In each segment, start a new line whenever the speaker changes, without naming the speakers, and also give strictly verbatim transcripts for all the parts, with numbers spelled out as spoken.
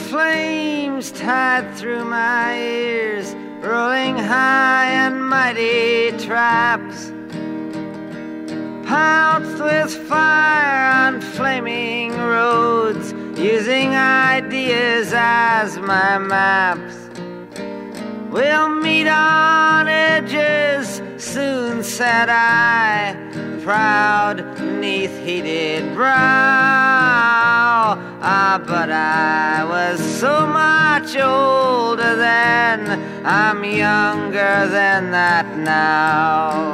flames tied through my ears, rolling high and mighty traps, pounced with fire on flaming roads, using ideas as my maps. We'll meet on edges soon, said I, proud neath heated brow. Ah, but I was so much older then, I'm younger than that now.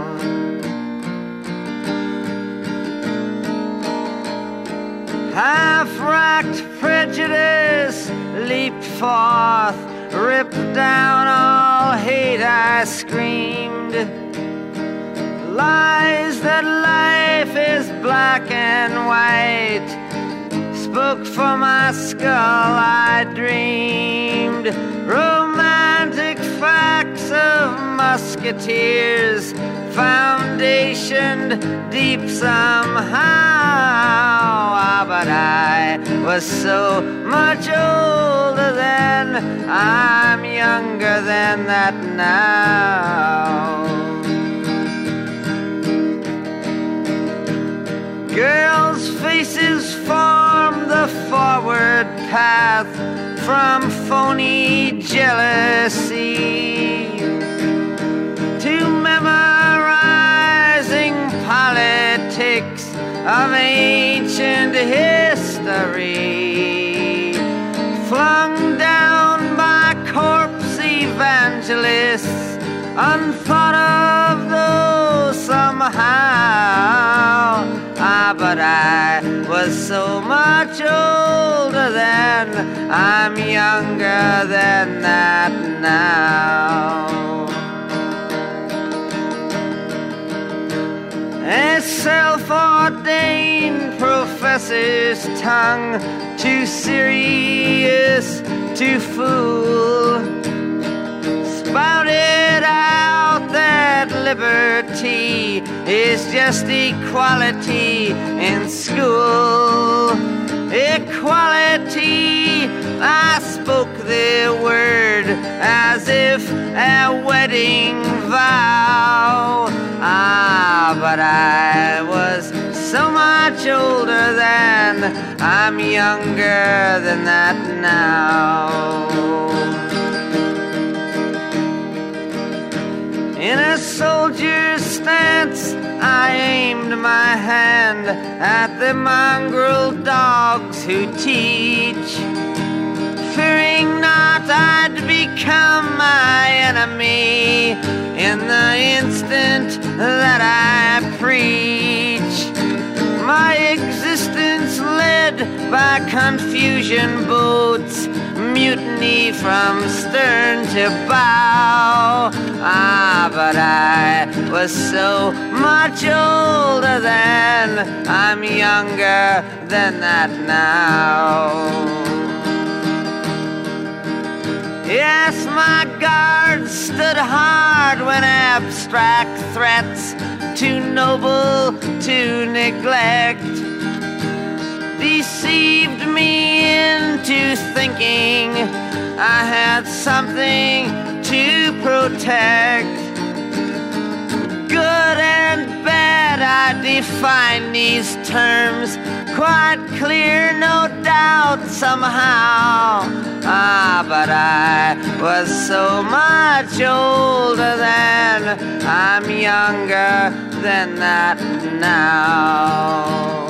Half-racked prejudice leaped forth, ripped down all hate, I screamed. Lies that life is black and white spoke from my skull, I dreamed. Romantic facts of musketeers, foundationed deep somehow. Ah, but I was so much older then, I'm younger than that now. Girls' faces form the forward path from phony jealousy to memorizing politics of ancient history, flung down by corpse evangelists, unthought of though somehow. Ah, but I was so much older then, I'm younger than that now. A self-ordained professor's tongue, too serious to fool, spouted out that liberty is just equality in school. Equality, I spoke the word as if a wedding vow. Ah, but I was so much older then, I'm younger than that now. In a soldier's stance, I aimed my hand at the mongrel dogs who teach, fearing not I'd become my enemy in the instant that I preach. My existence led by confusion boats, mutiny from stern to bow. Ah, but I was so much older then, I'm younger than that now. Yes, my guard stood hard when abstract threats, too noble to neglect, deceived me into thinking I had something to protect. Good and bad, I define these terms quite clear, no doubt somehow. Ah, but I was so much older then, I'm younger than that now.